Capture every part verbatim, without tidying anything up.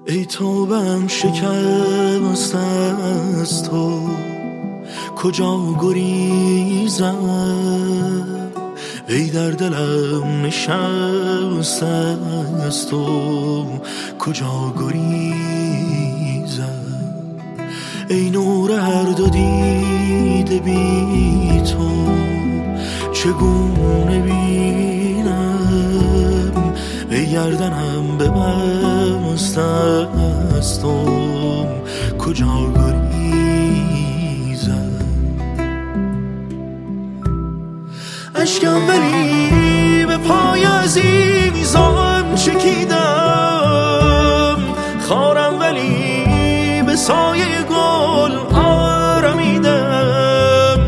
ای توبه‌ام شکست از تو، کجا گریزم؟ ای در دلم نشست از تو، کجا گریزم؟ ای نور هر دو دیده بی تو، چگونه بینم؟ ای گردنم ببست از تو، کجا گریزم؟ اشکم ولی به پای عزیزان چکیدم، خارم ولی به سایه گل آرمیدم.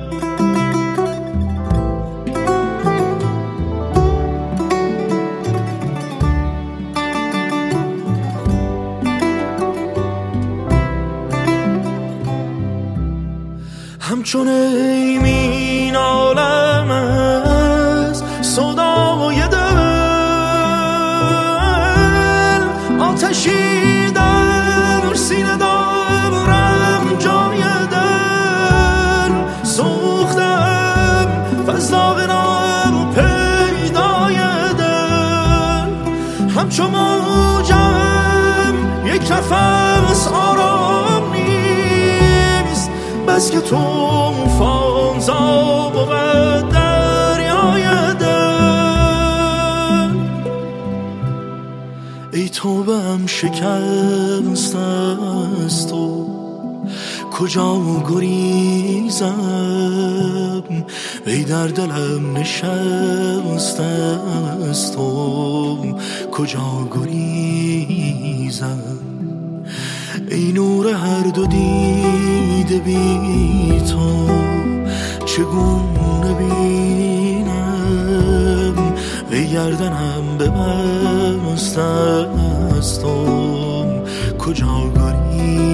همچون ایمین عالم از صدای دل، آتشی در سینه دارم جای دل. سوختم فضا غرام پیدای دل، همچون موجم یک نفس آرام نیست، بس که طوفان زا بود دریای دل. ای توبه‌ام شکست از تو، کجا گریزم؟ ای در دلم نشست از تو، کجا گریزم؟ ای نور هر دو دیده بی تو، چگونه بینم؟ ای گردنم ببست از تو، کجا گریزم؟